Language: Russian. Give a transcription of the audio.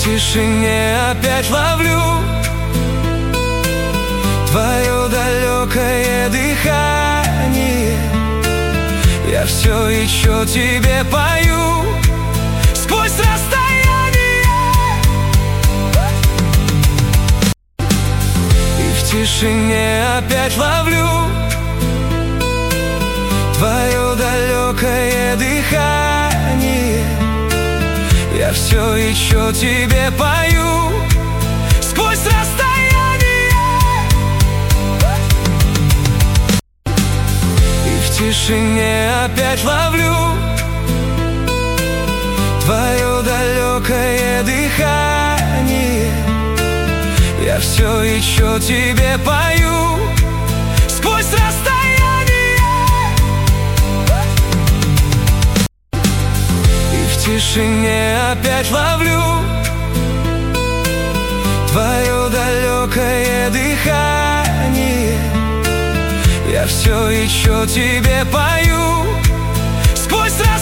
в тишине опять ловлю твое далекое дыхание. Я все еще тебе пою сквозь расстояние. И в тишине опять ловлю твое далекое дыхание. Я все еще тебе пою сквозь расстояние. И в тишине опять ловлю твое далекое дыхание. Я все еще тебе пою сквозь расстояние. И в тишине опять ловлю твое далекое дыхание. Я все еще тебе пою сквозь расстояние.